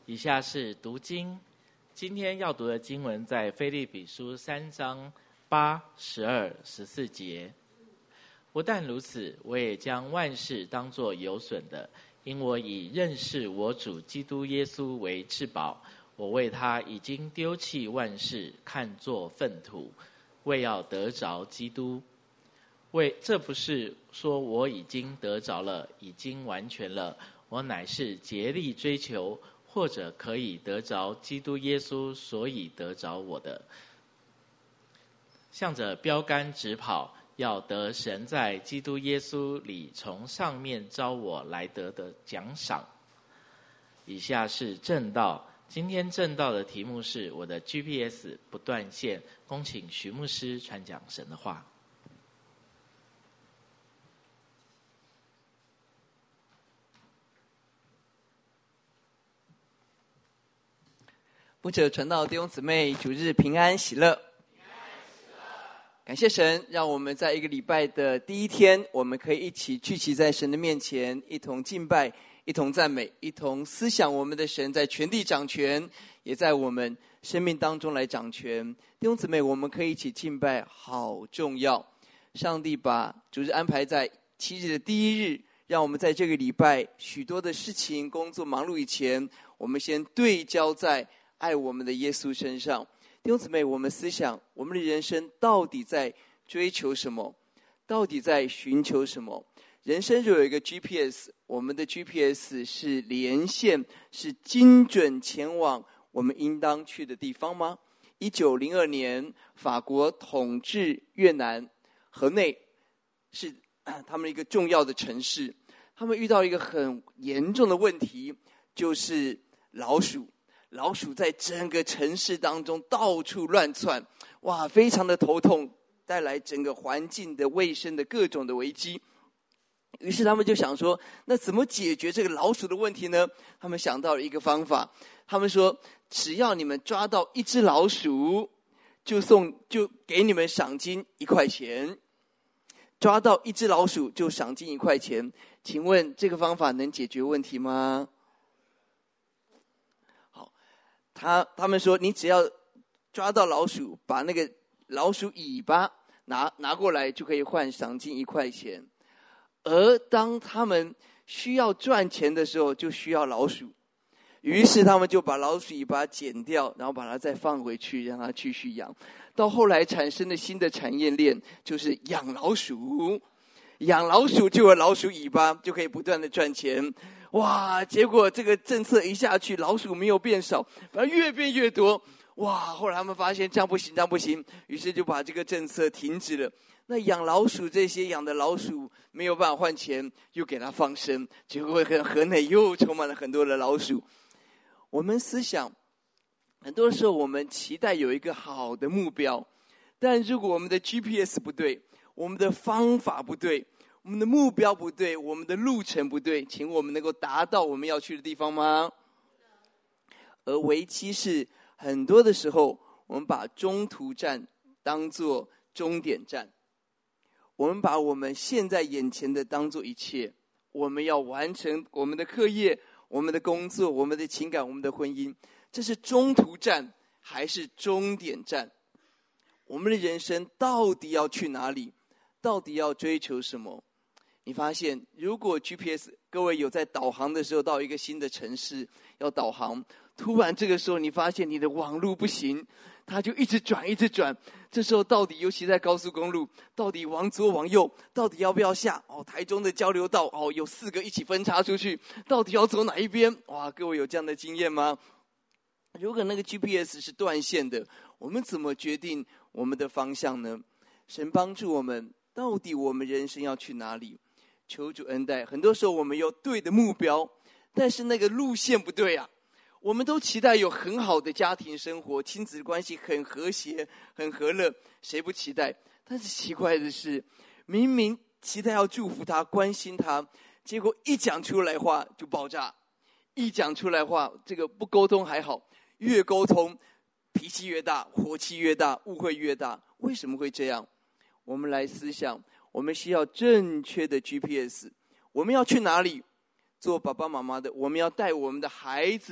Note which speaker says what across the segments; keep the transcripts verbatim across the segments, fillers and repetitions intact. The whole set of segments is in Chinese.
Speaker 1: 以下是读经，今天要读的经文在腓立比书三章八、十二、十四节。不但如此，我也将万事当作有损的，因我以认识我主基督耶稣为至宝。我为他已经丢弃万事，看作粪土，为要得着基督。为这不是说我已经得着了，已经完全了，我乃是竭力追求，或者可以得着基督耶稣，所以得着我的。向着标杆直跑，要得神在基督耶稣里从上面召我来得的奖赏。以下是正道，今天正道的题目是我的 G P S 不断线，恭请徐牧师传讲神的话。
Speaker 2: 牧者传道弟兄姊妹，主日平安喜乐。感谢神，让我们在一个礼拜的第一天，我们可以一起聚集在神的面前，一同敬拜，一同赞美，一同思想我们的神在全地掌权，也在我们生命当中来掌权。弟兄姊妹，我们可以一起敬拜，好重要。上帝把主日安排在七日的第一日，让我们在这个礼拜许多的事情工作忙碌以前，我们先对焦在爱我们的耶稣身上。弟兄姊妹，我们思想我们的人生到底在追求什么，到底在寻求什么。人生若有一个 G P S， 我们的 G P S 是连线，是精准前往我们应当去的地方吗？一九零二年法国统治越南，河内是他们一个重要的城市，他们遇到一个很严重的问题，就是老鼠。老鼠在整个城市当中到处乱窜，哇，非常的头痛，带来整个环境的卫生的各种的危机。于是他们就想说，那怎么解决这个老鼠的问题呢？他们想到了一个方法，他们说，只要你们抓到一只老鼠，就送就给你们赏金一块钱。抓到一只老鼠就赏金一块钱，请问这个方法能解决问题吗？他他们说，你只要抓到老鼠，把那个老鼠尾巴拿拿过来，就可以换赏金一块钱。而当他们需要赚钱的时候，就需要老鼠，于是他们就把老鼠尾巴剪掉，然后把它再放回去，让它继续养。到后来产生了新的产业链，就是养老鼠。养老鼠就有老鼠尾巴，就可以不断的赚钱。哇！结果这个政策一下去，老鼠没有变少，反而越变越多。哇！后来他们发现这样不行，这样不行，于是就把这个政策停止了。那养老鼠这些养的老鼠没有办法换钱，又给它放生，结果河内又充满了很多的老鼠。我们思想，很多时候我们期待有一个好的目标，但如果我们的 G P S 不对，我们的方法不对，我们的目标不对，我们的路程不对，请我们能够达到我们要去的地方吗？而危机是很多的时候，我们把中途站当作终点站，我们把我们现在眼前的当作一切，我们要完成我们的课业，我们的工作，我们的情感，我们的婚姻，这是中途站还是终点站？我们的人生到底要去哪里？到底要追求什么？你发现，如果 G P S 各位有在导航的时候到一个新的城市要导航，突然这个时候你发现你的网路不行，它就一直转一直转。这时候到底，尤其在高速公路，到底往左往右，到底要不要下？哦，台中的交流道哦，有四个一起分叉出去，到底要走哪一边？哇，各位有这样的经验吗？如果那个 G P S 是断线的，我们怎么决定我们的方向呢？神帮助我们，到底我们人生要去哪里？求主恩待。很多时候我们有对的目标，但是那个路线不对啊。我们都期待有很好的家庭生活，亲子关系很和谐很和乐，谁不期待？但是奇怪的是，明明期待要祝福他关心他，结果一讲出来话就爆炸，一讲出来话，这个不沟通还好，越沟通脾气越大，火气越大，误会越大。为什么会这样？我们来思想，我们需要正确的 G P S， 我们要去哪里？做爸爸妈妈的，我们要带我们的孩子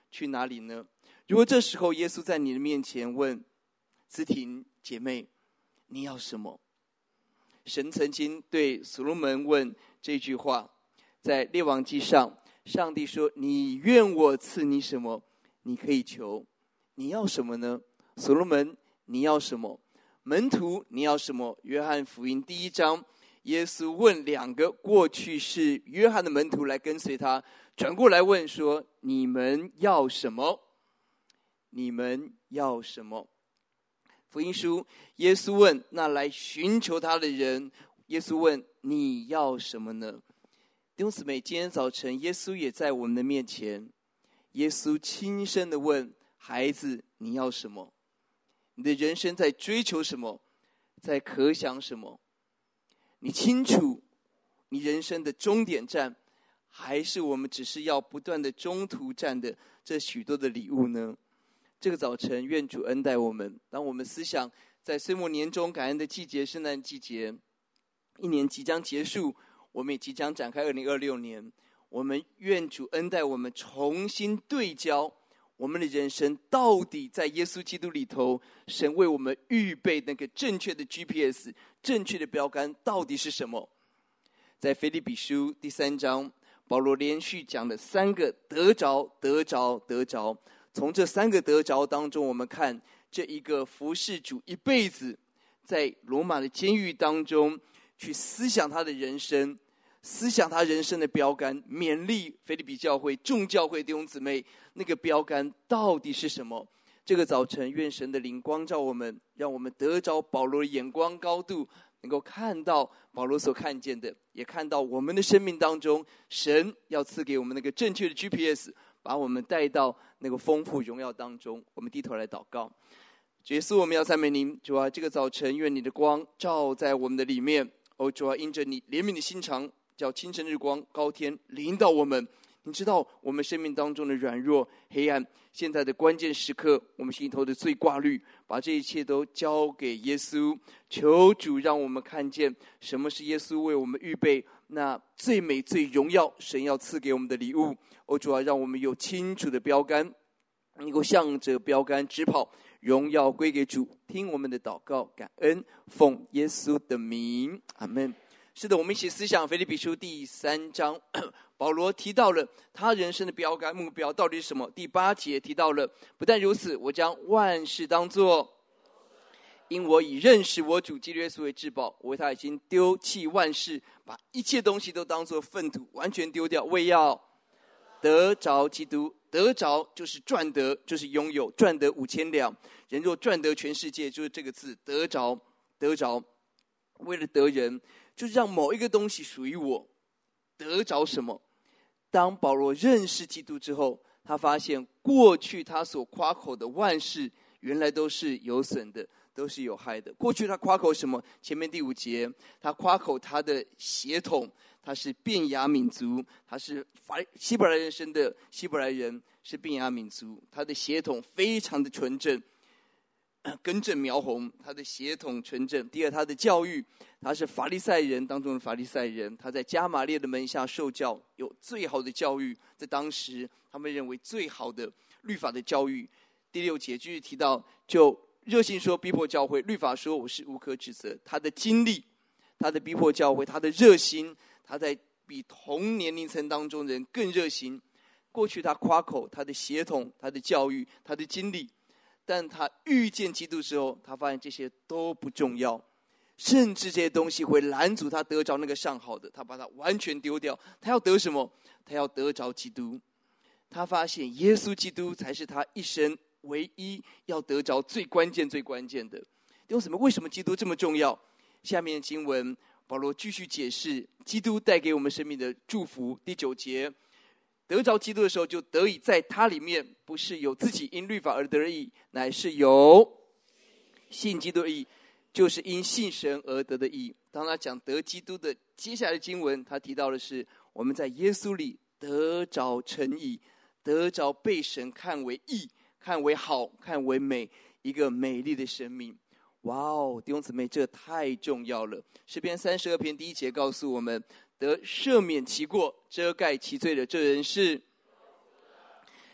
Speaker 2: 去哪里呢？如果这时候耶稣在你的面前问子婷姐妹，你要什么？神曾经对所罗门问这句话，在列王记上，上帝说：你愿我赐你什么，你可以求。你要什么呢？所罗门，你要什么？门徒，你要什么？约翰福音第一章，耶稣问两个过去是约翰的门徒来跟随他，转过来问说：你们要什么？你们要什么？福音书，耶稣问那来寻求他的人，耶稣问你要什么呢？弟兄姊妹，今天早晨耶稣也在我们的面前，耶稣轻声的问孩子，你要什么？你的人生在追求什么？在渴想什么？你清楚你人生的终点站，还是我们只是要不断的中途站的这许多的礼物呢？这个早晨愿主恩待我们，当我们思想在岁末年终感恩的季节，圣诞季节，一年即将结束，我们也即将展开二零二六年，我们愿主恩待我们，重新对焦我们的人生到底在耶稣基督里头，神为我们预备那个正确的 G P S， 正确的标杆到底是什么？在腓立比书第三章，保罗连续讲了三个得着得着得着，从这三个得着当中，我们看这一个服事主一辈子在罗马的监狱当中去思想他的人生，思想他人生的标杆，勉励腓立比教会众教会弟兄姊妹，那个标杆到底是什么？这个早晨愿神的灵光照我们，让我们得着保罗的眼光高度，能够看到保罗所看见的，也看到我们的生命当中神要赐给我们那个正确的 G P S， 把我们带到那个丰富荣耀当中。我们低头来祷告。主耶稣，我们要赞美您，主啊，这个早晨愿你的光照在我们的里面。哦，主啊，因着你怜悯的心肠，叫清晨日光高天临到我们。你知道我们生命当中的软弱黑暗，现在的关键时刻，我们心头的最挂虑，把这一切都交给耶稣。求主让我们看见什么是耶稣为我们预备那最美最荣耀神要赐给我们的礼物。哦，主啊，让我们有清楚的标杆，能够向着标杆直跑，荣耀归给主。听我们的祷告感恩，奉耶稣的名，阿们。是的，我们一起思想腓立比书第三章，保罗提到了他人生的标杆目标到底是什么。第八节提到了，不但如此，我将万事当作，因我以认识我主基督耶稣为至宝，我为他已经丢弃万事，把一切东西都当作粪土，完全丢掉，为要得着基督。得着就是赚得，就是拥有，赚得五千两。人若赚得全世界，就是这个字，得着，得着。为了得人，就是让某一个东西属于我。得着什么？当保罗认识基督之后，他发现过去他所夸口的万事，原来都是有损的，都是有害的。过去他夸口什么？前面第五节，他夸口他的血统，他是便雅悯族，他是希伯来人生的希伯来人，是便雅悯族，他的血统非常的纯正，根正苗红，他的血统纯正。第二，他的教育，他是法利赛人当中的法利赛人，他在加玛列的门下受教，有最好的教育，在当时他们认为最好的律法的教育。第六节继续提到，就热心说逼迫教会，律法说我是无可指责。他的经历，他的逼迫教会，他的热心，他在比同年龄层当中的人更热心。过去他夸口他的血统，他的教育，他的经历，但他遇见基督之后，他发现这些都不重要，甚至这些东西会拦阻他得着那个上好的，他把它完全丢掉。他要得什么？他要得着基督。他发现耶稣基督才是他一生唯一要得着最关键最关键的。弟兄姊妹，为什么基督这么重要？下面的经文保罗继续解释基督带给我们生命的祝福。第九节，得着基督的时候，就得以在他里面，不是有自己因律法而得的义，乃是有信基督的义，就是因信神而得的义。当他讲得基督的接下来的经文，他提到的是我们在耶稣里得着称义，得着被神看为义，看为好，看为美，一个美丽的生命。哇哦，弟兄姊妹，这太重要了。诗篇三十二篇第一节告诉我们，得赦免其过，遮盖其罪的这人是。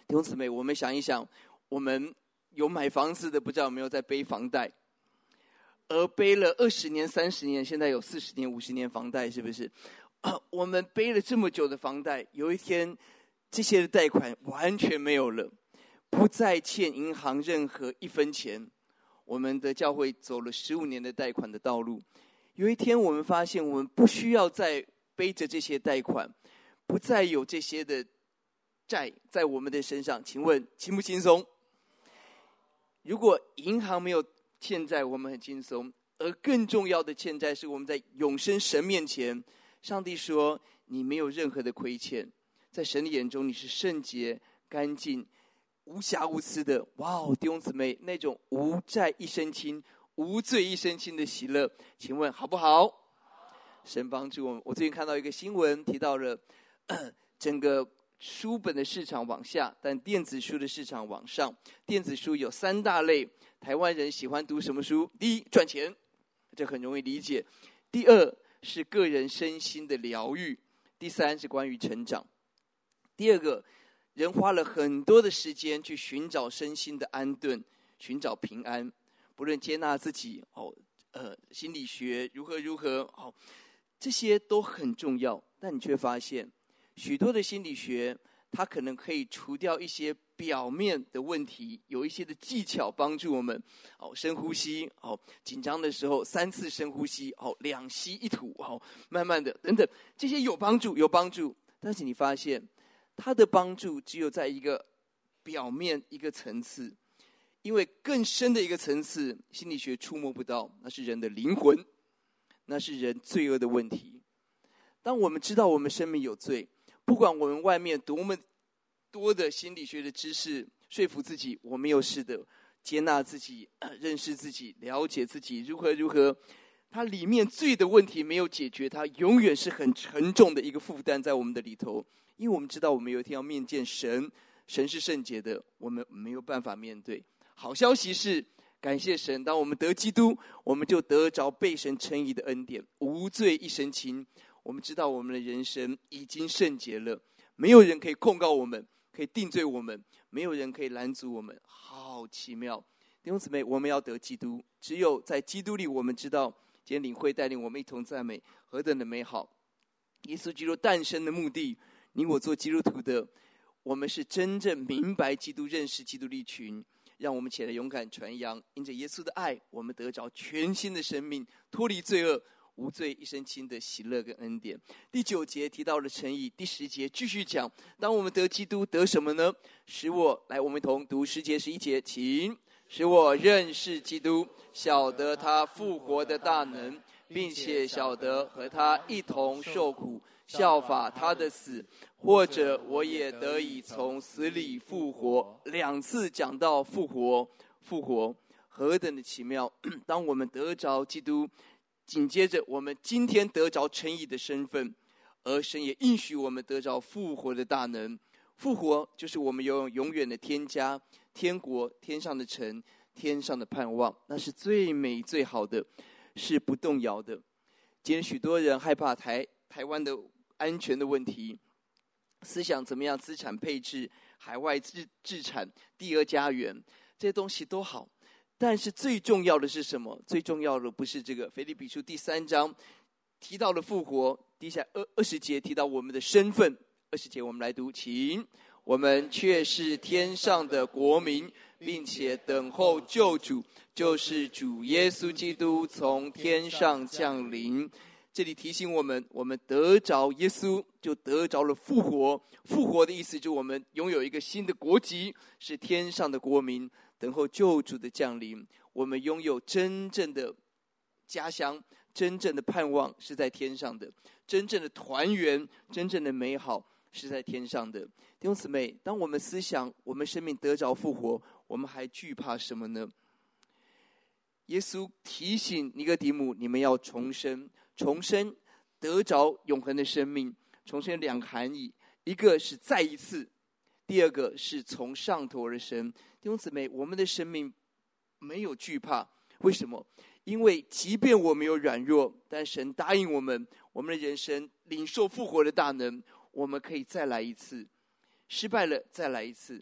Speaker 2: 弟兄姊妹，我们想一想，我们有买房子的，不知道有没有在背房贷？而背了二十年、三十年，现在有四十年、五十年房贷，是不是？啊，我们背了这么久的房贷，有一天这些的贷款完全没有了，不再欠银行任何一分钱。我们的教会走了十五年的贷款的道路，有一天我们发现，我们不需要再背着这些贷款，不再有这些的债在我们的身上。请问轻不轻松？如果银行没有欠债，我们很轻松。而更重要的欠债是我们在永生神面前，上帝说你没有任何的亏欠，在神的眼中你是圣洁、干净、无瑕无疵的。哇哦，弟兄姊妹，那种无债一身轻、无罪一身轻的喜乐，请问好不好？神帮助我们。我最近看到一个新闻，提到了整个书本的市场往下，但电子书的市场往上。电子书有三大类，台湾人喜欢读什么书？第一，赚钱，这很容易理解；第二是个人身心的疗愈；第三是关于成长。第二个，人花了很多的时间去寻找身心的安顿，寻找平安，不论接纳自己哦，呃，心理学如何如何哦，这些都很重要。但你却发现，许多的心理学，它可能可以除掉一些表面的问题，有一些的技巧帮助我们。哦，深呼吸，哦，紧张的时候三次深呼吸，哦，两吸一吐，哦，慢慢的，等等，这些有帮助，有帮助。但是你发现，它的帮助只有在一个表面一个层次，因为更深的一个层次，心理学触摸不到，那是人的灵魂，那是人罪恶的问题。当我们知道我们生命有罪，不管我们外面多么多的心理学的知识说服自己我没有事的，接纳自己、认识自己、了解自己如何如何，它里面罪的问题没有解决，它永远是很沉重的一个负担在我们的里头。因为我们知道我们有一天要面见神，神是圣洁的，我们没有办法面对。好消息是，感谢神，当我们得基督，我们就得着被神称义的恩典，无罪一身轻。我们知道我们的人生已经圣洁了，没有人可以控告我们，可以定罪我们，没有人可以拦阻我们。好奇妙，弟兄姊妹，我们要得基督，只有在基督里，我们知道今天领会带领我们一同赞美，何等的美好！耶稣基督诞生的目的，你我做基督徒的，我们是真正明白基督、认识基督的一群。让我们起来勇敢传扬，因着耶稣的爱，我们得着全新的生命，脱离罪恶，无罪一身轻的喜乐跟恩典。第九节提到了诚意，第十节继续讲，当我们得基督，得什么呢？使我来，我们同读十节十一节，请使我认识基督，晓得他复活的大能，并且晓得和他一同受苦，效法他的死，或者我也得以从死里复活。两次讲到复活，复活何等的奇妙！当我们得着基督，紧接着我们今天得着称义的身份，而神也应许我们得着复活的大能。复活就是我们拥有永远的天家、天国、天上的城、天上的盼望，那是最美最好的，是不动摇的。今天许多人害怕台台湾的安全的问题，思想怎么样资产配置、海外自自产、第二家园，这些东西都好，但是最重要的是什么？最重要的不是这个。腓立比书第三章提到了复活，底下二二十节提到我们的身份。二十节我们来读，请我们却是天上的国民，并且等候救主，就是主耶稣基督从天上降临。这里提醒我们，我们得着耶稣，就得着了复活。复活的意思就是我们拥有一个新的国籍，是天上的国民，等候救主的降临。我们拥有真正的家乡，真正的盼望是在天上的，真正的团圆，真正的美好是在天上的。弟兄姊妹，当我们思想我们生命得着复活，我们还惧怕什么呢？耶稣提醒尼哥底母，你们要重生。重生得着永恒的生命，重生有两个含义，一个是再一次，第二个是从上头而生。弟兄姊妹，我们的生命没有惧怕，为什么？因为即便我们有软弱，但神答应我们，我们的人生领受复活的大能，我们可以再来一次，失败了再来一次。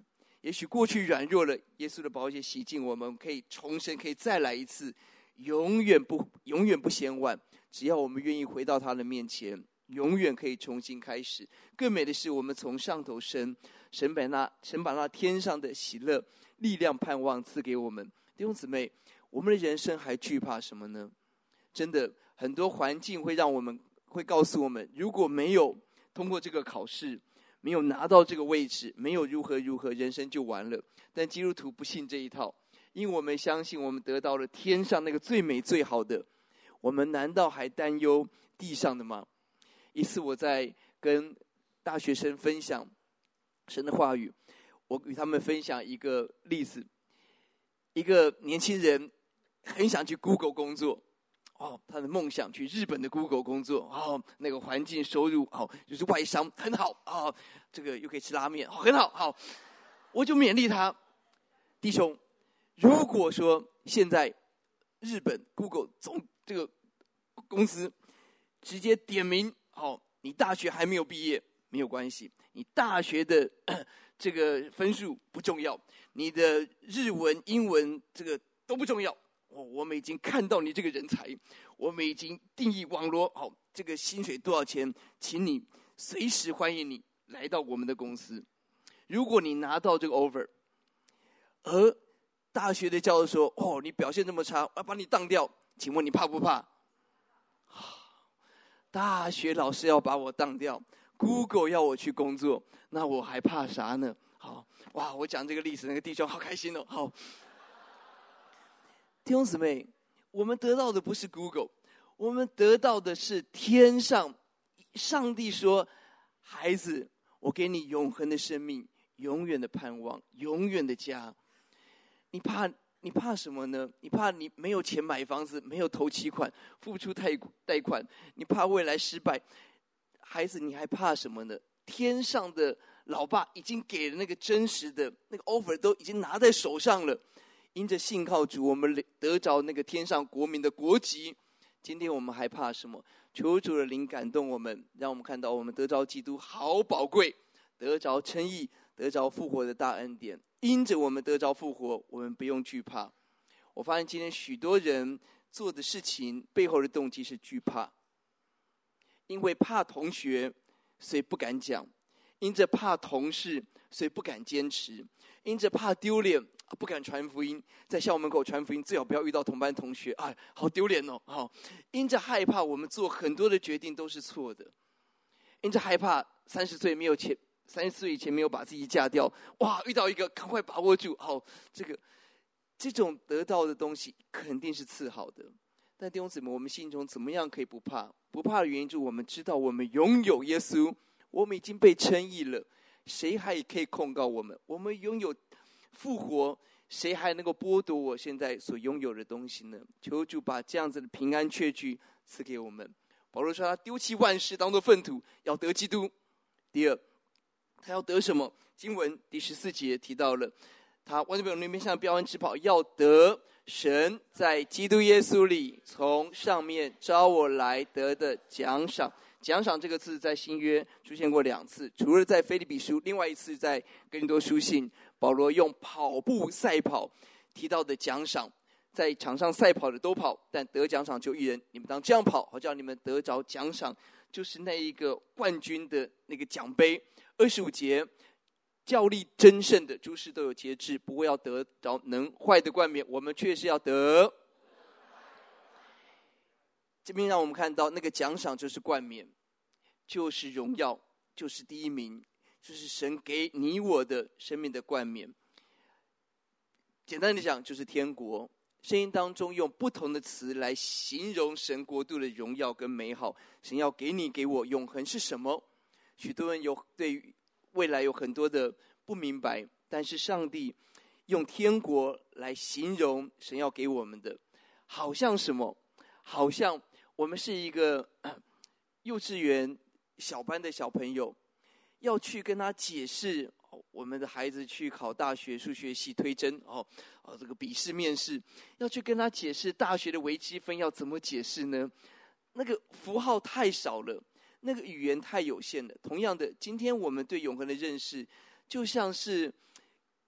Speaker 2: 也许过去软弱了，耶稣的宝血洗净我们，可以重生，可以再来一次，永远不永远不嫌晚。只要我们愿意回到他的面前，永远可以重新开始。更美的是，我们从上头生，神把那神把那天上的喜乐、力量、盼望赐给我们。弟兄姊妹，我们的人生还惧怕什么呢？真的，很多环境会让我们会告诉我们，如果没有通过这个考试，没有拿到这个位置，没有如何如何，人生就完了。但基督徒不信这一套，因为我们相信我们得到了天上那个最美最好的，我们难道还担忧地上的吗？一次我在跟大学生分享神的话语，我与他们分享一个例子，一个年轻人很想去 Google 工作，哦，他的梦想去日本的 Google 工作，哦，那个环境收入好，就是外商很好啊，哦，这个又可以吃拉面，哦，很好，好，我就勉励他，弟兄，如果说现在日本 Google 总这个公司直接点名，好，你大学还没有毕业没有关系，你大学的这个分数不重要，你的日文、英文这个都不重要。哦，我们已经看到你这个人才，我们已经定义网罗好，这个薪水多少钱，请你随时欢迎你来到我们的公司。如果你拿到这个 offer， 而大学的教授说，哦，你表现这么差，我要把你当掉，请问你怕不怕？大学老师要把我当掉， Google 要我去工作，那我还怕啥呢？好，哇，我讲这个历史，那个弟兄好开心哦。好，弟兄姊妹，我们得到的不是 Google， 我们得到的是天上上帝说，孩子，我给你永恒的生命，永远的盼望，永远的家。你怕你怕什么呢？你怕你没有钱买房子，没有头期款，付不出贷贷款，你怕未来失败。孩子，你还怕什么呢？天上的老爸已经给了那个真实的那个 offer， 都已经拿在手上了。因着信靠主，我们得着那个天上国民的国籍。今天我们还怕什么？求主的灵感动我们，让我们看到我们得着基督好宝贵，得着称义，得着复活的大恩典。因着我们得着复活，我们不用惧怕。我发现今天许多人做的事情背后的动机是惧怕，因为怕同学，所以不敢讲；因着怕同事，所以不敢坚持；因着怕丢脸，不敢传福音。在校门口传福音，最好不要遇到同班同学，哎，好丢脸哦！好，因着害怕，我们做很多的决定都是错的；因着害怕，三十岁没有钱，三十岁以前没有把自己嫁掉，哇，遇到一个赶快把握住。好，这个这种得到的东西肯定是次好的。但弟兄姊妹，我们心中怎么样可以不怕？不怕的原因就是我们知道我们拥有耶稣，我们已经被称义了，谁还可以控告我们？我们拥有复活，谁还能够剥夺我现在所拥有的东西呢？求主把这样子的平安确据赐给我们。保罗说他丢弃万事当作粪土，要得基督。第二，他要得什么？经文第十四节提到了，他万事被那边向标杆直跑，要得神在基督耶稣里从上面招我来得的奖赏。奖赏这个字在新约出现过两次，除了在腓立比书，另外一次在哥林多书信，保罗用跑步赛跑提到的奖赏。在场上赛跑的都跑，但得奖赏就一人，你们当这样跑，好叫你们得着奖赏，就是那一个冠军的那个奖杯。二十五节，较力争胜的诸事都有节制，不过要得着能坏的冠冕，我们确实要得。这边让我们看到那个奖赏就是冠冕，就是荣耀，就是第一名，就是神给你我的生命的冠冕。简单的讲就是天国。圣经当中用不同的词来形容神国度的荣耀跟美好。神要给你给我永恒是什么？许多人有对未来有很多的不明白，但是上帝用天国来形容神要给我们的，好像什么？好像我们是一个幼稚园小班的小朋友，要去跟他解释我们的孩子去考大学数学系推甄哦，哦，这个笔试面试，要去跟他解释大学的微积分要怎么解释呢？那个符号太少了，那个语言太有限了。同样的，今天我们对永恒的认识，就像是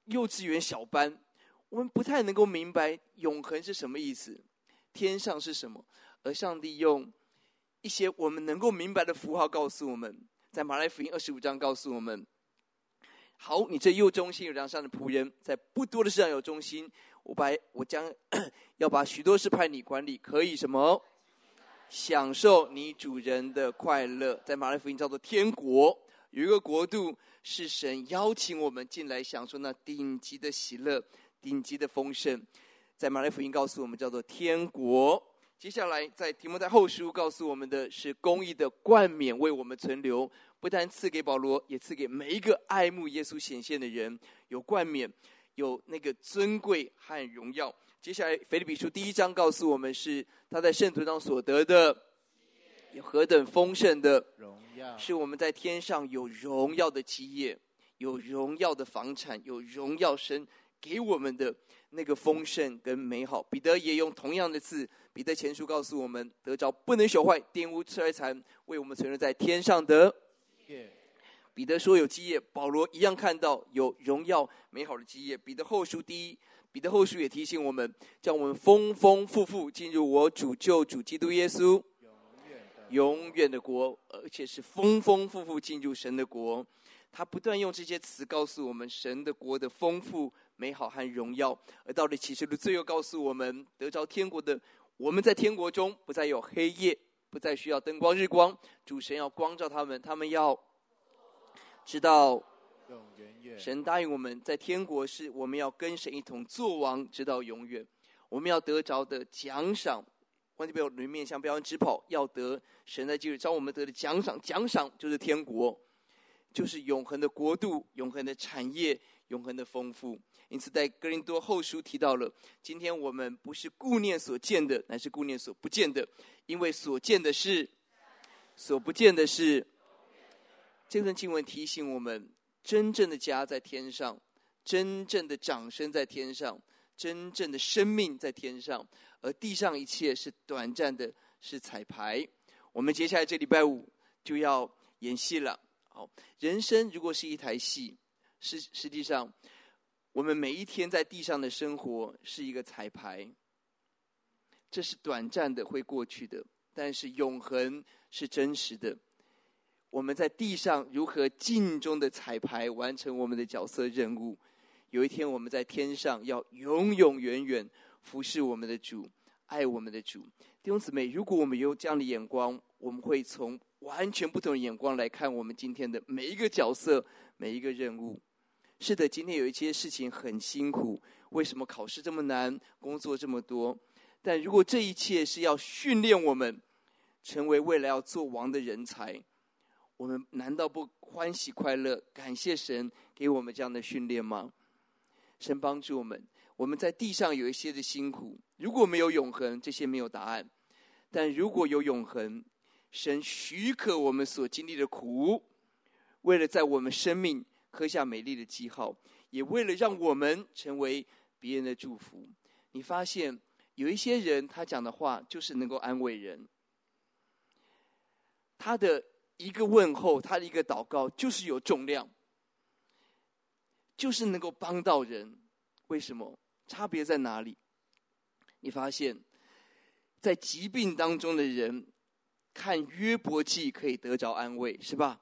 Speaker 2: 幼稚园小班，我们不太能够明白永恒是什么意思，天上是什么，而上帝用一些我们能够明白的符号告诉我们，在马太福音二十五章告诉我们，好，你这又忠心又良善的仆人，在不多的事上有忠心，我把我将要把许多事派你管理，可以什么？享受你主人的快乐。在马太福音叫做天国，有一个国度是神邀请我们进来享受那顶级的喜乐，顶级的丰盛。在马太福音告诉我们叫做天国。接下来在提摩太后书告诉我们的是公义的冠冕为我们存留，不但赐给保罗，也赐给每一个爱慕耶稣显现的人，有冠冕，有那个尊贵和荣耀。接下来腓立比书第一章告诉我们，是他在圣徒中所得的有何等丰盛的荣耀，是我们在天上有荣耀的基业，有荣耀的房产，有荣耀神给我们的那个丰盛跟美好。彼得也用同样的字，彼得前书告诉我们，得着不能朽坏、玷污、衰残，为我们存留在天上的。彼得说有基业，保罗一样看到有荣耀美好的基业。彼得后书第一，彼得后书也提醒我们，叫我们丰丰富富进入我主救主基督耶稣永远的国，而且是丰丰富富进入神的国。他不断用这些词告诉我们神的国的丰富美好和荣耀。而到了启示录最后告诉我们，得着天国的我们在天国中不再有黑夜，不再需要灯光日光，主神要光照他们，他们要直到神答应我们在天国是我们要跟神一同作王直到永远。我们要得着的奖赏，万金标里面像标杆直跑，要得神在基督招我们得的奖赏，奖赏就是天国，就是永恒的国度，永恒的产业，永恒的丰富。因此在哥林多后书提到了，今天我们不是顾念所见的，乃是顾念所不见的，因为所见的是，所不见的是。这段经文提醒我们，真正的家在天上，真正的掌声在天上，真正的生命在天上，而地上一切是短暂的，是彩排。我们接下来这礼拜五就要演戏了。好，人生如果是一台戏，实实际上我们每一天在地上的生活是一个彩排，这是短暂的，会过去的，但是永恒是真实的。我们在地上如何尽忠的彩排完成我们的角色任务，有一天我们在天上要永永远远服侍我们的主，爱我们的主。弟兄姊妹，如果我们有这样的眼光，我们会从完全不同的眼光来看我们今天的每一个角色，每一个任务。是的，今天有一些事情很辛苦，为什么考试这么难，工作这么多？但如果这一切是要训练我们成为未来要做王的人才，我们难道不欢喜快乐，感谢神给我们这样的训练吗？神帮助我们，我们在地上有一些的辛苦，如果没有永恒，这些没有答案。但如果有永恒，神许可我们所经历的苦，为了在我们生命刻下美丽的记号，也为了让我们成为别人的祝福。你发现有一些人，他讲的话就是能够安慰人，他的一个问候，他的一个祷告就是有重量，就是能够帮到人。为什么？差别在哪里？你发现在疾病当中的人看约伯记可以得着安慰，是吧？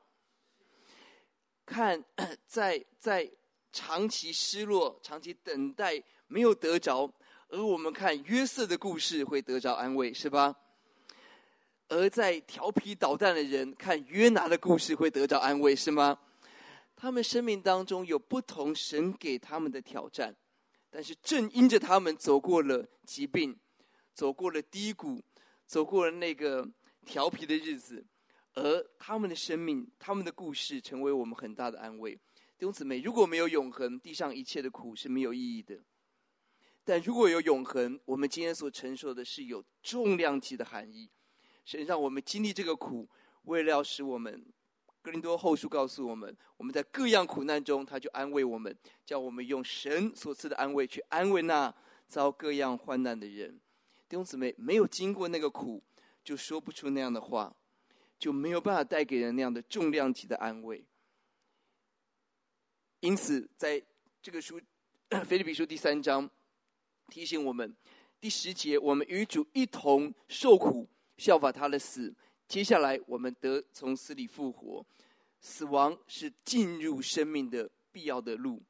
Speaker 2: 看在在长期失落、长期等待没有得着，而我们看约瑟的故事会得着安慰，是吧？而在调皮捣蛋的人看约拿的故事会得着安慰，是吗？他们生命当中有不同神给他们的挑战，但是正因着他们走过了疾病，走过了低谷，走过了那个调皮的日子，而他们的生命，他们的故事成为我们很大的安慰。弟兄姊妹，如果没有永恒，地上一切的苦是没有意义的。但如果有永恒，我们今天所承受的是有重量级的含义。神让我们经历这个苦，为了要使我们，哥林多后书告诉我们，我们在各样苦难中，他就安慰我们，叫我们用神所赐的安慰去安慰那遭各样患难的人。弟兄姊妹，没有经过那个苦，就说不出那样的话，就没有办法带给人那样的重量级的安慰。因此在这个书腓立比书第三章提醒我们，第十节，我们与主一同受苦，效法他的死。接下来我们得从死里复活。死亡是进入生命的必要的路。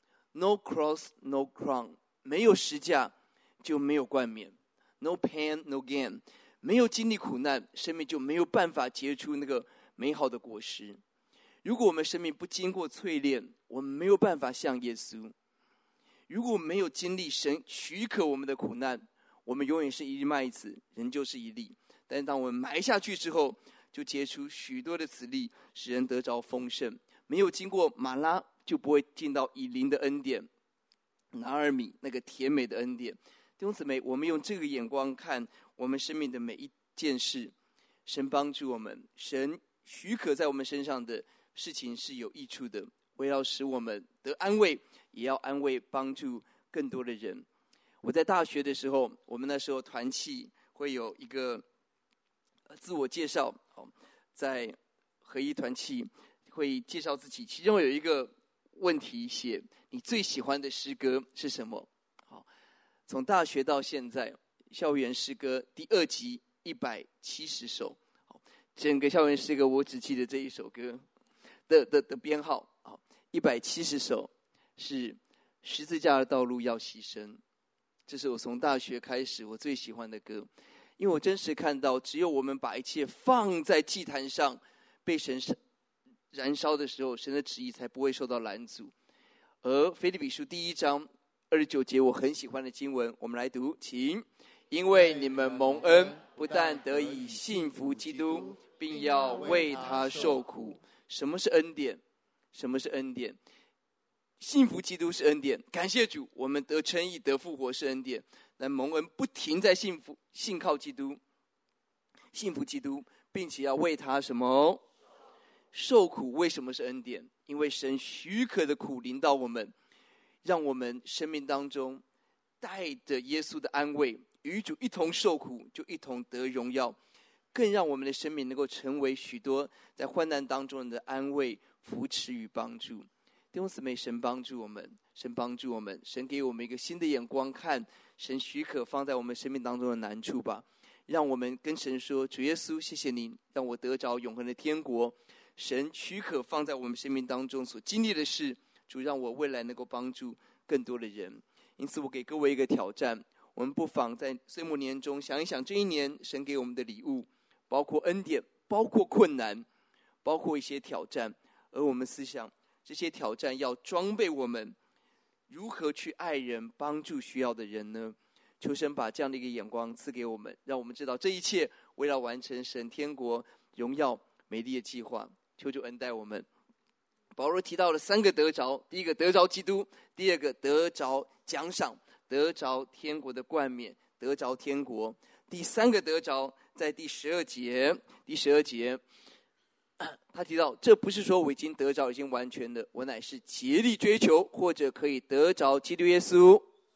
Speaker 2: No cross, no crown， 没有十架就没有冠冕。 No pain, no gain， 没有经历苦难，生命就没有办法结出那个美好的果实。如果我们生命不经过淬炼，我们没有办法像耶稣。如果没有经历神许可我们的苦难，我们永远是一粒麦子，人就是一粒。但是当我们埋下去之后，就结出许多的籽粒，使人得着丰盛。没有经过马拉，就不会进到以琳的恩典，拿尔米那个甜美的恩典。弟兄姊妹，我们用这个眼光看我们生命的每一件事，神帮助我们，神许可在我们身上的事情是有益处的，为要使我们得安慰，也要安慰帮助更多的人。我在大学的时候，我们那时候团契会有一个自我介绍，在合一团契会介绍自己，其中有一个问题写你最喜欢的诗歌是什么。好，从大学到现在，校园诗歌第二集一百七十首，整个校园诗歌我只记得这一首歌的的的编号，一百七十首是十字架的道路要牺牲。这是我从大学开始我最喜欢的歌，因为我真实看到，只有我们把一切放在祭坛上，被神燃烧的时候，神的旨意才不会受到拦阻。而腓立比书第一章二十九节我很喜欢的经文，我们来读，请。因为你们蒙恩，不但得以信服基督，并要为他受苦。什么是恩典？什么是恩典？信服基督是恩典，感谢主，我们得称义得复活是恩典。但蒙恩不停在信服信靠基督，信服基督，并且要为他什么受苦。为什么是恩典？因为神许可的苦临到我们，让我们生命当中带着耶稣的安慰，与主一同受苦，就一同得荣耀，更让我们的生命能够成为许多在患难当中的安慰、扶持与帮助。弟兄姊妹，神帮助我们，神帮助我们，神给我们一个新的眼光，看神许可放在我们生命当中的难处吧。让我们跟神说，主耶稣，谢谢你让我得着永恒的天国。神许可放在我们生命当中所经历的事，主让我未来能够帮助更多的人。因此我给各位一个挑战，我们不妨在岁末年中想一想，这一年神给我们的礼物，包括恩典，包括困难，包括一些挑战，而我们思想这些挑战要装备我们如何去爱人，帮助需要的人呢？求神把这样的一个眼光赐给我们，让我们知道这一切为了完成神天国荣耀美丽的计划。求主恩待我们。保罗提到了三个得着，第一个得着基督，第二个得着奖赏，得着天国的冠冕，得着天国。第三个得着在第十二节，第十二节他提到，这不是说我已经得着已经完全的，我乃是竭力追求，或者可以得着基督耶稣，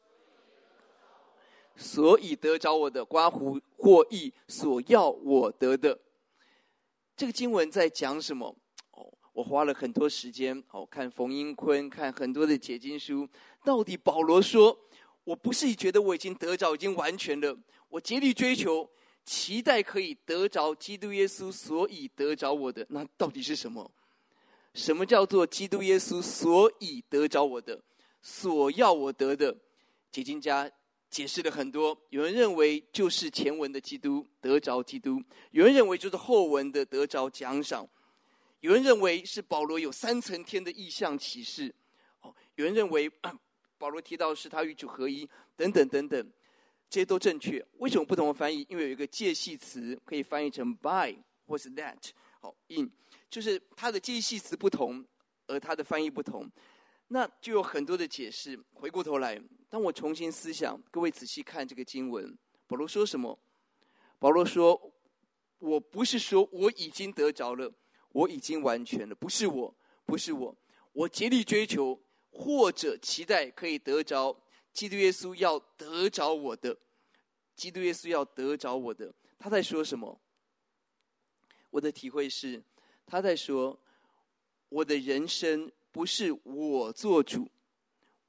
Speaker 2: 所以得着我的刮胡或义所要我得的。这个经文在讲什么？哦，我花了很多时间哦，看冯英坤，看很多的解经书。到底保罗说，我不是觉得我已经得着已经完全了，我竭力追求，期待可以得着基督耶稣，所以得着我的，那到底是什么？什么叫做基督耶稣所以得着我的，所要我得的？解经家解释了很多，有人认为就是前文的基督，得着基督；有人认为就是后文的得着奖赏；有人认为是保罗有三层天的意象启示；有人认为、啊、保罗提到是他与主合一，等等等等，这些都正确。为什么不同的翻译？因为有一个介系词可以翻译成 by 或是 that， 好 in， 就是它的介系词不同，而它的翻译不同，那就有很多的解释。回过头来，当我重新思想，各位仔细看这个经文，保罗说什么？保罗说，我不是说我已经得着了，我已经完全了，不是我，不是我，我竭力追求或者期待可以得着基督耶稣要得着我的，基督耶稣要得着我的。他在说什么？我的体会是，他在说，我的人生不是我做主，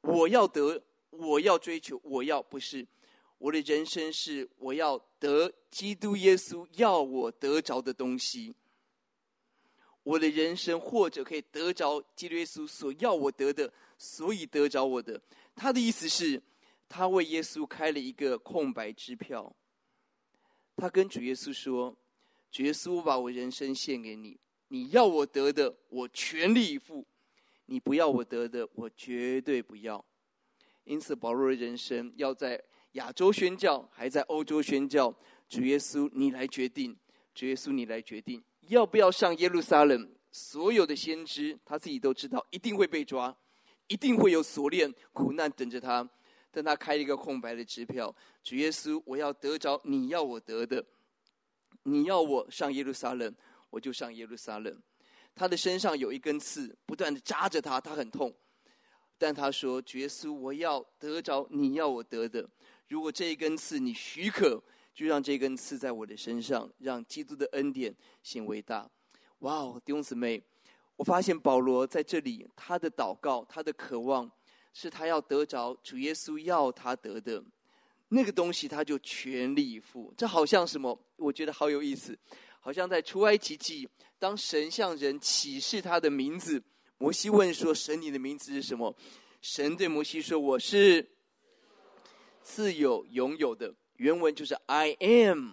Speaker 2: 我要得，我要追求，我要不是。我的人生是我要得基督耶稣要我得着的东西。我的人生或者可以得着基督耶稣所要我得的，所以得着我的。他的意思是，他为耶稣开了一个空白支票。他跟主耶稣说：主耶稣，我把我人生献给你，你要我得的，我全力以赴；你不要我得的，我绝对不要。因此，保罗的人生要在亚洲宣教，还在欧洲宣教，主耶稣你来决定，主耶稣你来决定，要不要上耶路撒冷？所有的先知他自己都知道，一定会被抓，一定会有锁链、苦难等着他。但他开了一个空白的支票，主耶稣，我要得着你要我得的，你要我上耶路撒冷，我就上耶路撒冷。他的身上有一根刺，不断的扎着他，他很痛。但他说：主耶稣，我要得着你要我得的。如果这一根刺你许可，就让这根刺在我的身上，让基督的恩典显为大。哇哦，弟兄姊妹，我发现保罗在这里，他的祷告，他的渴望，是他要得着主耶稣要他得的那个东西，他就全力以赴。这好像什么？我觉得好有意思，好像在出埃及记，当神向人启示他的名字，摩西问说：神你的名字是什么？神对摩西说：我是自有永有的。原文就是 I am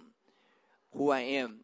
Speaker 2: who I am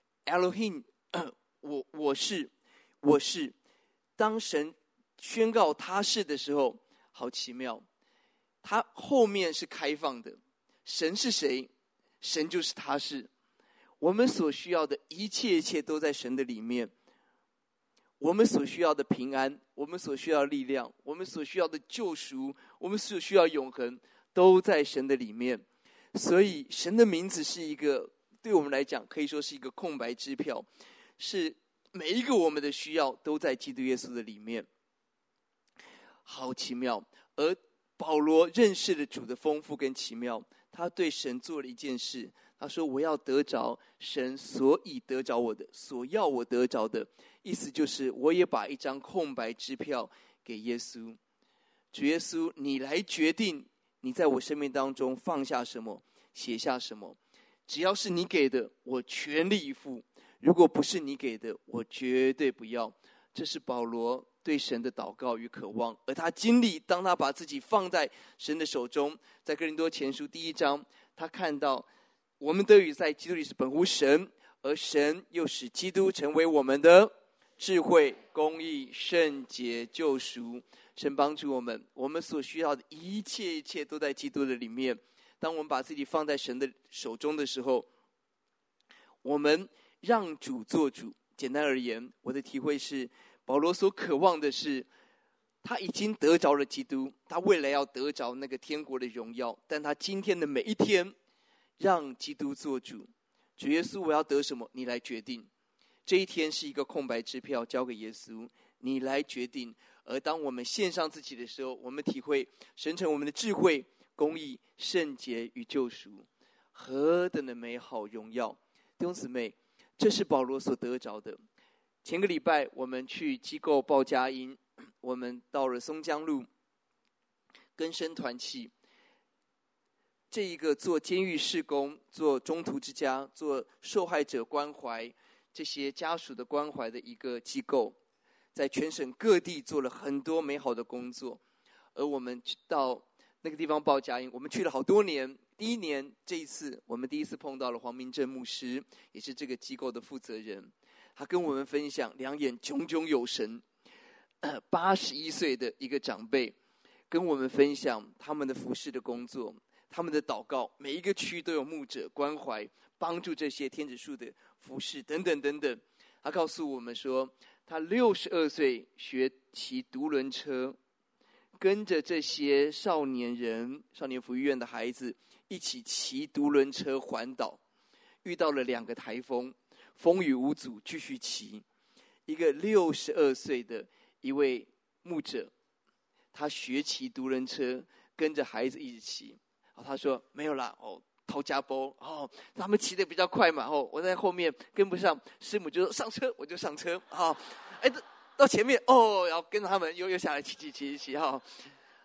Speaker 2: Elohim 我我是我是。当神宣告他是的时候，好奇妙，他后面是开放的。神是谁？神就是他是。我们所需要的一切一切都在神的里面。我们所需要的平安，我们所需要的力量，我们所需要的救赎，我们所需要永恒，都在神的里面。所以神的名字是一个，对我们来讲可以说是一个空白支票，是每一个我们的需要都在基督耶稣的里面。好奇妙。而保罗认识了主的丰富跟奇妙，他对神做了一件事，他说：我要得着神所以得着我的，所要我得着的。意思就是我也把一张空白支票给耶稣。主耶稣，你来决定你在我生命当中放下什么，写下什么。只要是你给的，我全力以赴；如果不是你给的，我绝对不要。这是保罗对神的祷告与渴望，而他经历，当他把自己放在神的手中，在哥林多前书第一章，他看到我们得以在基督里是本乎神，而神又使基督成为我们的智慧、公义、圣洁、救赎。神帮助我们，我们所需要的一切一切都在基督的里面。当我们把自己放在神的手中的时候，我们让主做主。简单而言，我的体会是，保罗所渴望的是，他已经得着了基督，他未来要得着那个天国的荣耀，但他今天的每一天让基督做主。主耶稣，我要得什么？你来决定。这一天是一个空白支票，交给耶稣，你来决定。而当我们献上自己的时候，我们体会神成我们的智慧、公义、圣洁与救赎，何等的美好荣耀！弟兄姊妹，这是保罗所得着的。前个礼拜我们去机构报佳音，我们到了松江路更生团契，这一个做监狱事工、做中途之家、做受害者关怀、这些家属的关怀的一个机构，在全省各地做了很多美好的工作。而我们到那个地方报佳音，我们去了好多年。第一年这一次，我们第一次碰到了黄明正牧师，也是这个机构的负责人。他跟我们分享，两眼炯炯有神，八十一岁的一个长辈，跟我们分享他们的服事的工作，他们的祷告，每一个区都有牧者关怀，帮助这些天使树的服事等等等等。他告诉我们说，他六十二岁学骑独轮车，跟着这些少年人、少年福利院的孩子一起骑独轮车环岛，遇到了两个台风，风雨无阻，继续骑。一个六十二岁的一位牧者，他学骑独轮车，跟着孩子一起骑。他说没有啦，哦，偷家波哦，他们骑得比较快嘛，哦，我在后面跟不上，师母就说上车，我就上车，哦，哎，到前面哦，然后跟着他们又又下来骑骑骑骑哈。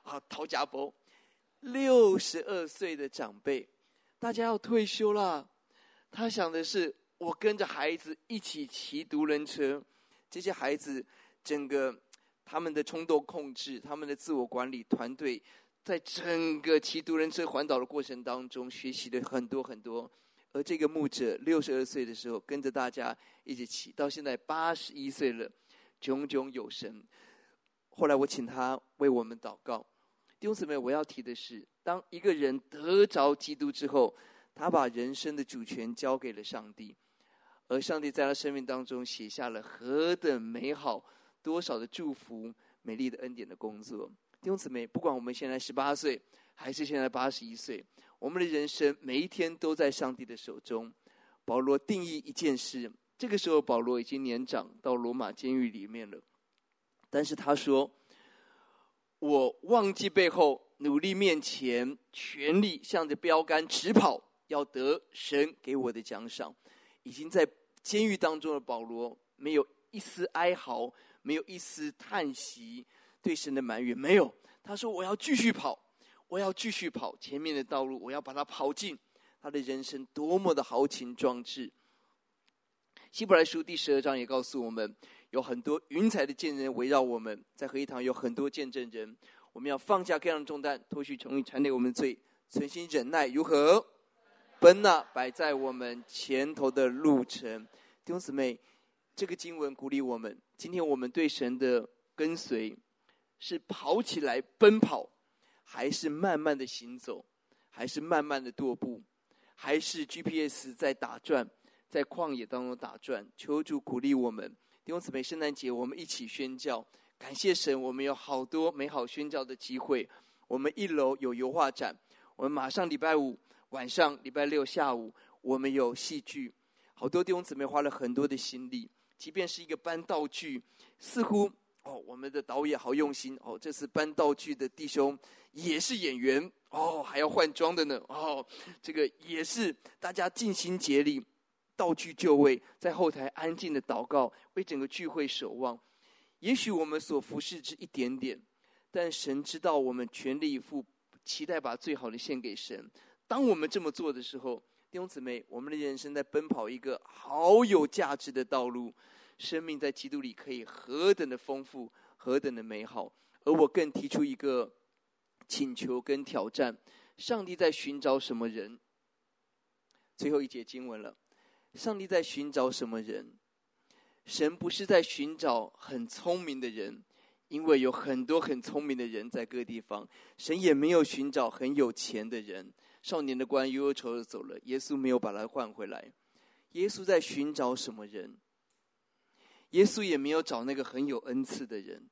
Speaker 2: 啊，陶家伯六十二岁的长辈，大家要退休啦。他想的是，我跟着孩子一起骑独轮车，这些孩子整个他们的冲动控制，他们的自我管理团队，在整个骑独轮车环岛的过程当中，学习了很多很多。而这个牧者六十二岁的时候，跟着大家一起骑，到现在八十一岁了，炯炯有神。后来我请他为我们祷告。弟兄姊妹，我要提的是，当一个人得着基督之后，他把人生的主权交给了上帝，而上帝在他生命当中写下了何等美好、多少的祝福、美丽的恩典的工作。弟兄姊妹，不管我们现在十八岁，还是现在八十一岁，我们的人生每一天都在上帝的手中。保罗定义一件事，这个时候保罗已经年长，到罗马监狱里面了，但是他说，我忘记背后，努力面前，全力向着标杆直跑，要得神给我的奖赏。已经在监狱当中的保罗，没有一丝哀嚎，没有一丝叹息，对神的埋怨没有。他说，我要继续跑，我要继续跑前面的道路，我要把它跑尽。他的人生多么的豪情壮志。希伯来书第十二章也告诉我们，有很多云彩的见证人围绕我们，在合一堂有很多见证人。我们要放下各样的重担，脱去容易缠累我们的罪，存心忍耐，如何奔那摆在我们前头的路程。弟兄姊妹，这个经文鼓励我们，今天我们对神的跟随是跑起来奔跑，还是慢慢的行走，还是慢慢的踱步，还是 G P S 在打转，在旷野当中打转。求主鼓励我们。弟兄姊妹，圣诞节我们一起宣教，感谢神，我们有好多美好宣教的机会。我们一楼有油画展，我们马上礼拜五晚上，礼拜六下午我们有戏剧。好多弟兄姊妹花了很多的心力，即便是一个搬道具，似乎哦，我们的导演好用心哦，这次搬道具的弟兄也是演员哦，还要换装的呢哦，这个也是大家尽心竭力，道具就位，在后台安静的祷告，为整个聚会守望。也许我们所服侍之一点点，但神知道我们全力以赴，期待把最好的献给神。当我们这么做的时候，弟兄姊妹，我们的人生在奔跑一个好有价值的道路，生命在基督里可以何等的丰富，何等的美好。而我更提出一个请求跟挑战，上帝在寻找什么人？最后一节经文了，上帝在寻找什么人？神不是在寻找很聪明的人，因为有很多很聪明的人在各地方。神也没有寻找很有钱的人。少年的官忧忧愁愁走了，耶稣没有把他换回来。耶稣在寻找什么人？耶稣也没有找那个很有恩赐的人。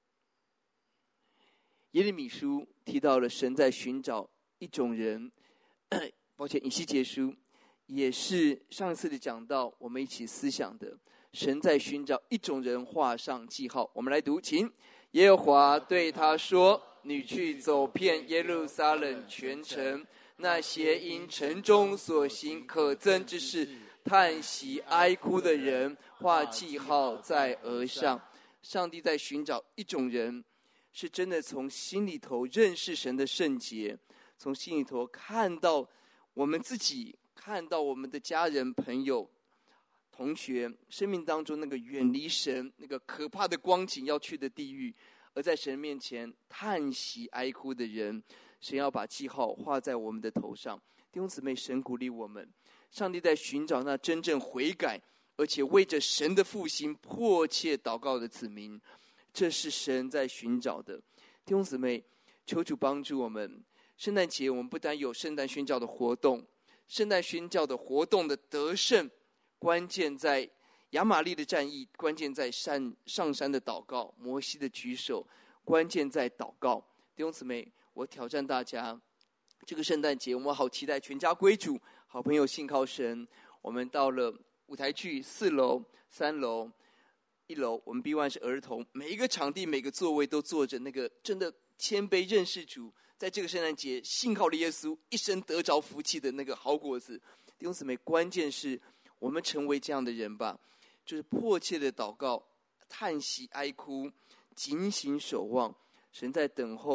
Speaker 2: 耶利米书提到了神在寻找一种人，抱歉，以西结书也是上一次的讲到，我们一起思想的。神在寻找一种人，画上记号。我们来读，请。耶和华对他说：你去走遍耶路撒冷全城，那些因城中所行可憎之事叹息哀哭的人，画记号在额上。上帝在寻找一种人，是真的从心里头认识神的圣洁，从心里头看到我们自己，看到我们的家人朋友同学生命当中那个远离神那个可怕的光景，要去的地狱，而在神面前叹息哀哭的人，神要把记号画在我们的头上。弟兄姊妹，神鼓励我们，上帝在寻找那真正悔改而且为着神的复兴迫切祷告的子民，这是神在寻找的。弟兄姊妹，求主帮助我们。圣诞节我们不但有圣诞宣教的活动，圣诞宣教的活动的得胜关键在亚玛力的战役，关键在山上山的祷告，摩西的举手，关键在祷告。弟兄姊妹，我挑战大家，这个圣诞节我们好期待全家归主，好朋友信靠神。我们到了舞台剧四楼、三楼、一楼，我们 B 一 是儿童，每一个场地每个座位都坐着那个真的谦卑认识主，在这个圣诞节信靠了耶稣，一生得着福气的那个好果子。弟兄姊妹，关键是我们成为这样的人吧，就是迫切的祷告，叹息哀哭，警醒守望。神在等候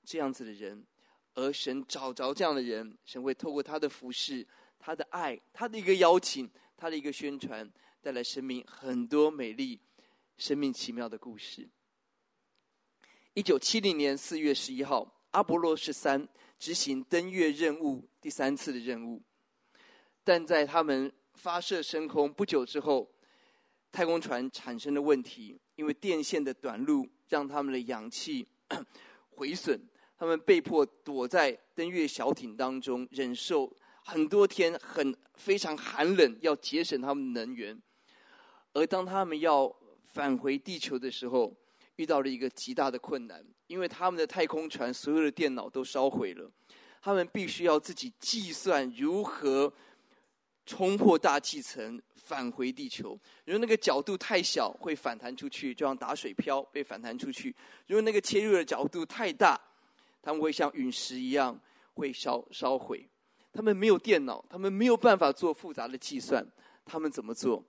Speaker 2: 这样子的人，而神找着这样的人，神会透过他的服事、他的爱、他的一个邀请、他的一个宣传，带来生命很多美丽、生命奇妙的故事。一九七零年四月十一号，阿波罗十三执行登月任务第三次的任务，但在他们发射升空不久之后，太空船产生了问题，因为电线的短路让他们的氧气毁损，他们被迫躲在登月小艇当中，忍受很多天很非常寒冷，要节省他们的能源。而当他们要返回地球的时候，遇到了一个极大的困难，因为他们的太空船所有的电脑都烧毁了，他们必须要自己计算如何冲破大气层返回地球。如果那个角度太小，会反弹出去，就像打水漂被反弹出去；如果那个切入的角度太大，他们会像陨石一样会烧烧毁。他们没有电脑，他们没有办法做复杂的计算，他们怎么做？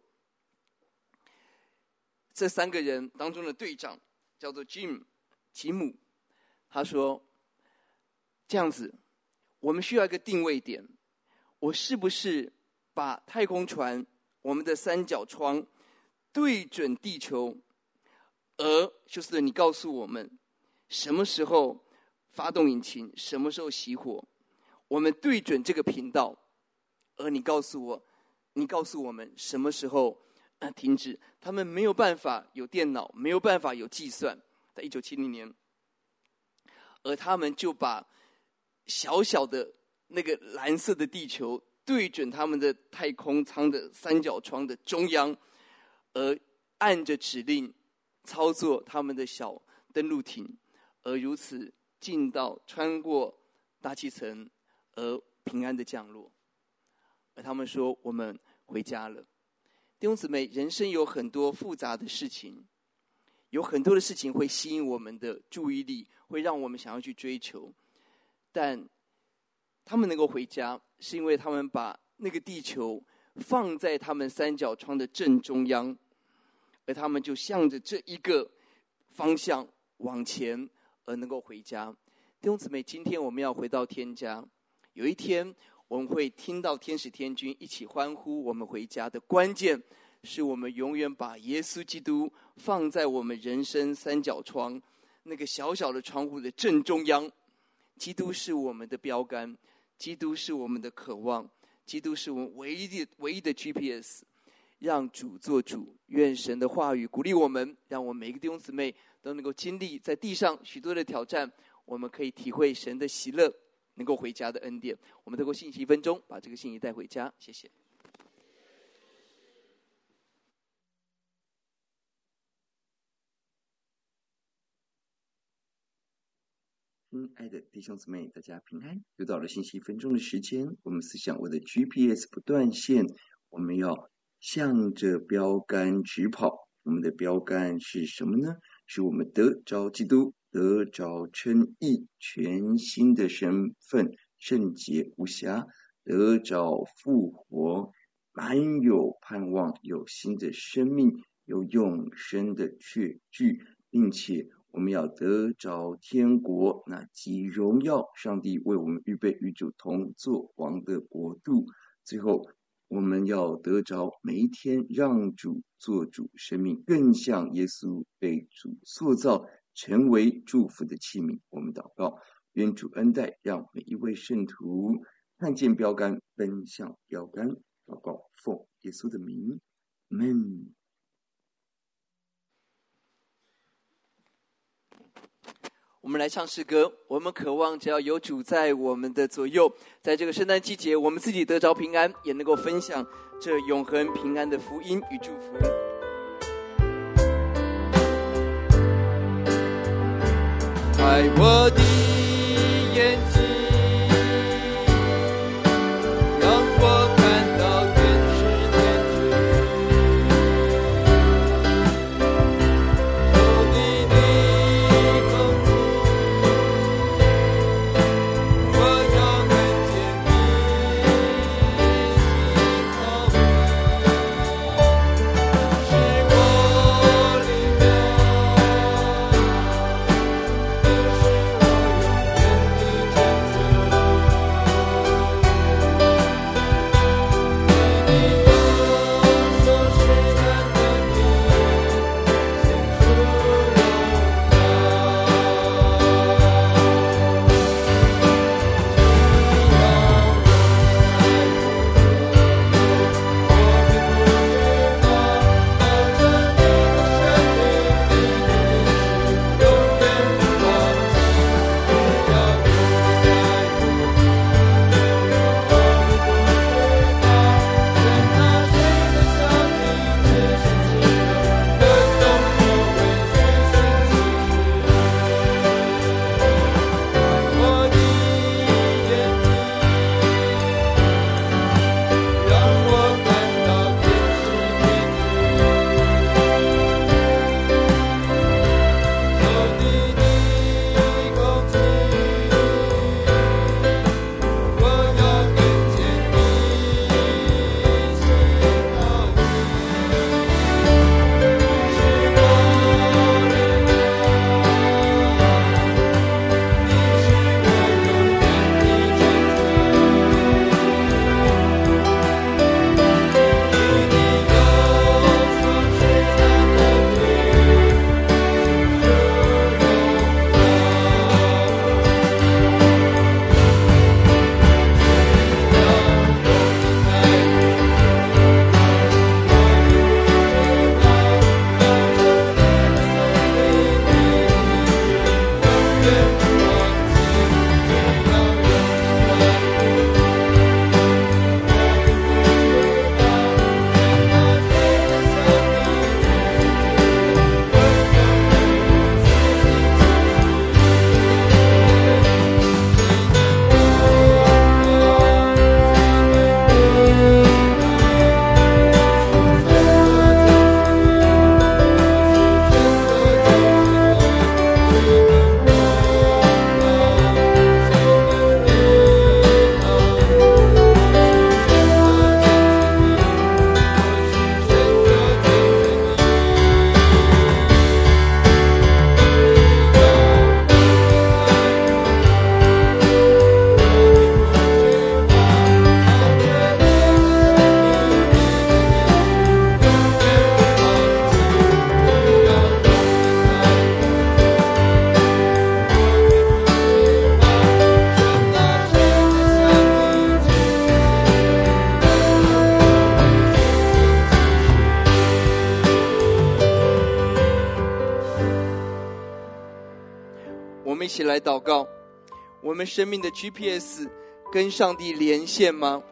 Speaker 2: 这三个人当中的队长叫做 Jim 吉姆，他说这样子，我们需要一个定位点，我是不是把太空船我们的三角窗对准地球，而就是你告诉我们什么时候发动引擎，什么时候熄火，我们对准这个频道，而你告诉我你告诉我们什么时候停止。他们没有办法有电脑，没有办法有计算，在一九七零年，而他们就把小小的那个蓝色的地球对准他们的太空舱的三角窗的中央，而按着指令操作他们的小登陆艇，而如此进到穿过大气层，而平安的降落。而他们说我们回家了。弟兄姊妹，人生有很多复杂的事情，有很多的事情会吸引我们的注意力，会让我们想要去追求，但他们能够回家，是因为他们把那个地球放在他们三角窗的正中央，而他们就向着这一个方向往前，而能够回家。弟兄姊妹，今天我们要回到天家，有一天我们会听到天使天军一起欢呼我们回家，的关键是我们永远把耶稣基督放在我们人生三角窗那个小小的窗户的正中央。基督是我们的标杆，基督是我们的渴望，基督是我们唯一的唯一的 G P S。 让主做主，愿神的话语鼓励我们，让我们每一个弟兄姊妹都能够经历在地上许多的挑战，我们可以体会神的喜乐，能够回家的恩典。我们透过信息一分钟把这个信息带回家。谢谢。
Speaker 3: 亲爱的弟兄姊妹，大家平安。又到了信息一分钟的时间，我们思想我的 G P S 不断线，我们要向着标杆直跑。我们的标杆是什么呢？是我们得着基督，得着称义，全新的身份，圣洁无瑕，得着复活，满有盼望，有新的生命，有永生的确据，并且我们要得着天国，那极荣耀，上帝为我们预备与主同作王的国度。最后我们要得着每一天让主做主，生命更像耶稣，被主塑造成为祝福的器皿。我们祷告，愿主恩待，让每一位圣徒看见标杆，奔向标杆。祷告奉耶稣的名，阿们。
Speaker 2: 我们来唱诗歌，我们渴望只要有主在我们的左右，在这个圣诞季节，我们自己得着平安，也能够分享这永恒平安的福音与祝福。开我的眼睛，让我看到天使天军，求你的帮助，我要看见你心靠你，是我力量，也是我起来祷告。我们生命的 G P S 跟上帝连线吗？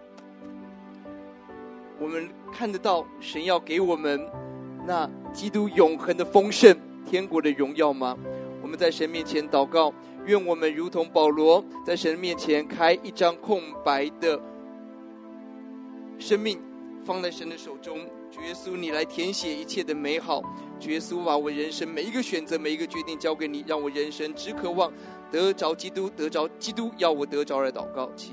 Speaker 2: 我们看得到神要给我们那基督永恒的丰盛，天国的荣耀吗？我们在神面前祷告，愿我们如同保罗在神面前开一张空白的生命放在神的手中。主耶稣，你来填写一切的美好。主耶稣，把我人生每一个选择每一个决定交给你，让我人生只渴望得着基督，得着基督要我得着来祷告。请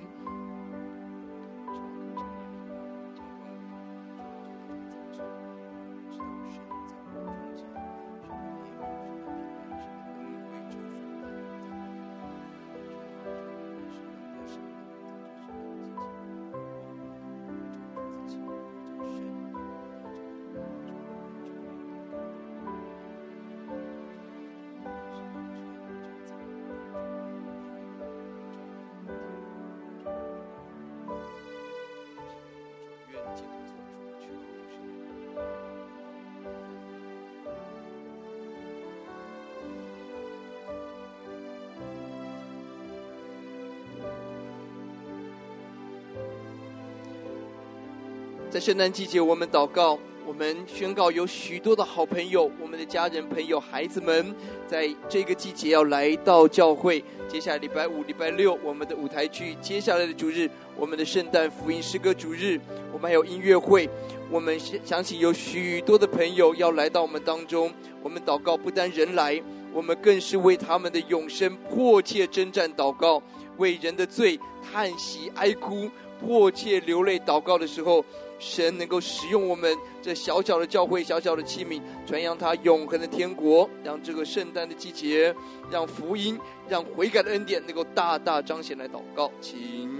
Speaker 2: 在圣诞季节，我们祷告，我们宣告有许多的好朋友，我们的家人朋友孩子们在这个季节要来到教会。接下来礼拜五礼拜六我们的舞台剧，接下来的主日我们的圣诞福音诗歌主日，我们还有音乐会。我们相信有许多的朋友要来到我们当中，我们祷告不单人来，我们更是为他们的永生迫切征战祷告，为人的罪叹息哀哭，迫切流泪祷告的时候，神能够使用我们这小小的教会小小的器皿，传扬他永恒的天国，让这个圣诞的季节，让福音让悔改的恩典能够大大彰显。来祷告，请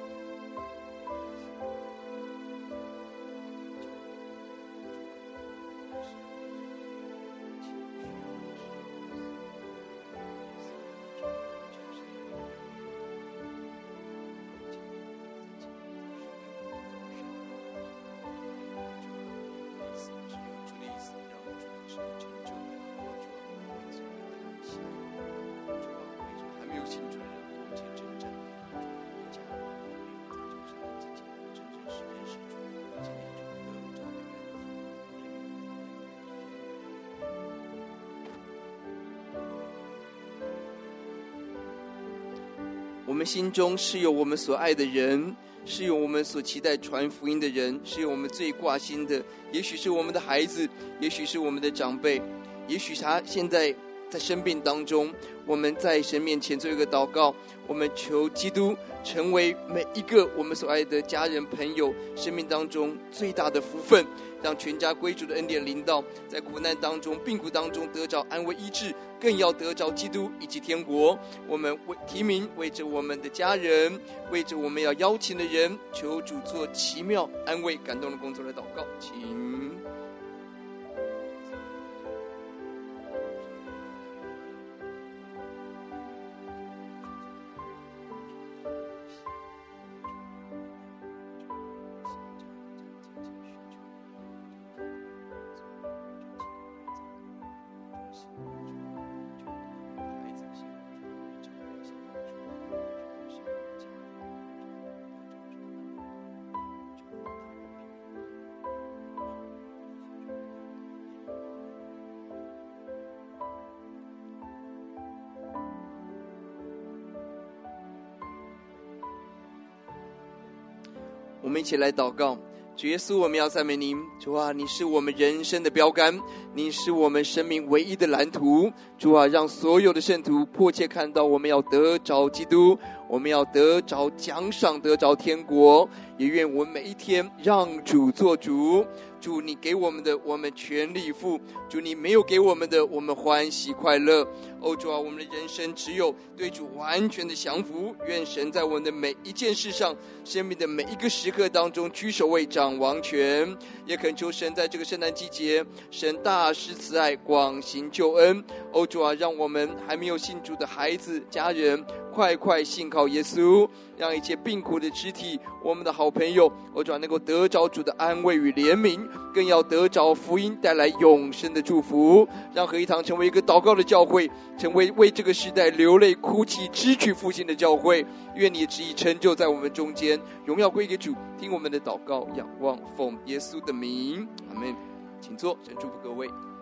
Speaker 2: 我们心中是有我们所爱的人，是有我们所期待传福音的人，是有我们最挂心的，也许是我们的孩子，也许是我们的长辈，也许他现在在生病当中。我们在神面前做一个祷告，我们求基督成为每一个我们所爱的家人朋友生命当中最大的福分，让全家归主的恩典临到，在苦难当中病苦当中得着安慰医治，更要得着基督以及天国。我们为提名为着我们的家人，为着我们要邀请的人，求主做奇妙安慰感动的工作来祷告。请我们一起来祷告。主耶稣，我们要赞美您。主啊，你是我们人生的标杆，你是我们生命唯一的蓝图。主啊，让所有的圣徒迫切看到，我们要得着基督，我们要得着奖赏，得着天国。也愿我们每一天让主做主。主，你给我们的，我们全力以赴；主，你没有给我们的，我们欢喜快乐。哦，主啊，我们的人生只有对主完全的降服。愿神在我们的每一件事上，生命的每一个时刻当中居首位，掌王权。也恳求神在这个圣诞季节，神大施慈爱，广行救恩。哦，主啊，让我们还没有信主的孩子家人快快信靠耶稣，让一切病苦的肢体，我们的好朋友，我主能够得着主的安慰与怜悯，更要得着福音带来永生的祝福，让合一堂成为一个祷告的教会，成为为这个时代流泪哭泣支取复兴的教会。愿你的旨意成就在我们中间，荣耀归给主。听我们的祷告，仰望奉耶稣的名，阿们。请坐，神祝福各位。